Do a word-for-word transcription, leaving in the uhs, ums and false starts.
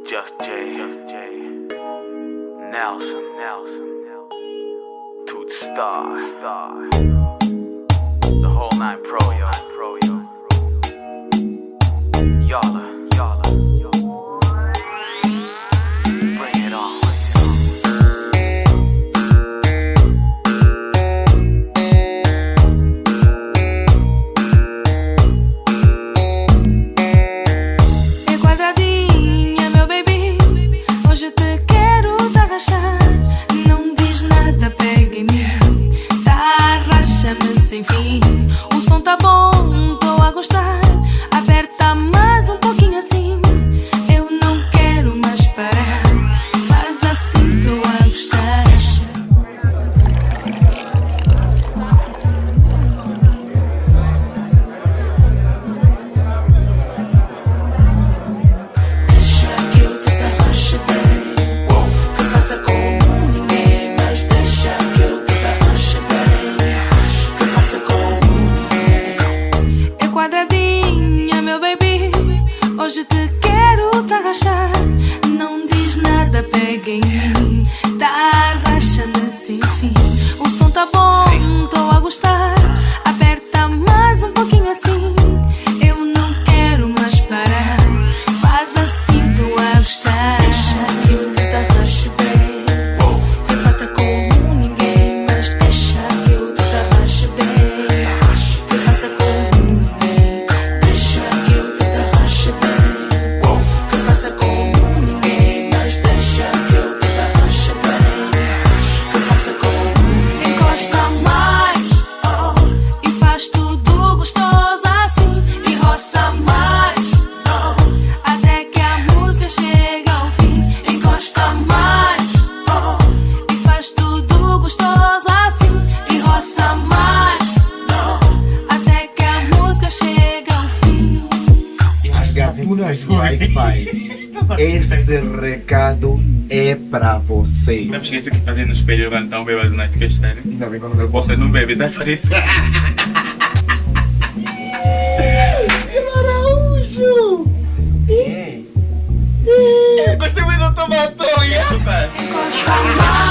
Just J, Just J, Nelson, Nelson, Toot Star, Star, the whole nine pro, yo, pro, yo, Yalla, Yalla, bring it on. Hoje te quero te arrachar. Não diz nada, pega em mim. Tá, racha-me sem fim. O som tá bom, tô a gostar. Aperta mais um pouquinho assim. Eu não quero mais parar. Faz assim, tô a gostar. Quadradinha, meu baby, hoje te quero te arrachar. Não diz nada, pega em mim. Tá, racha-me sem fim. O som tá bom, tô a gostar. Aperta mais um pouquinho assim. Eu não quero mais parar. Faz assim, tô a gostar. Deixa que eu te arrache bem. Que eu faça como ninguém. Mas deixa que eu te arrache bem. Que eu faça como Gatunas do Wi-Fi. Esse recado é pra você. Não me esqueça que fazer no espelho quando tá um bêbado na festa, né? Ainda bem quando eu Você não bebe, tá fazendo isso. Araújo! Gostei muito do tomatório. Encosta mais.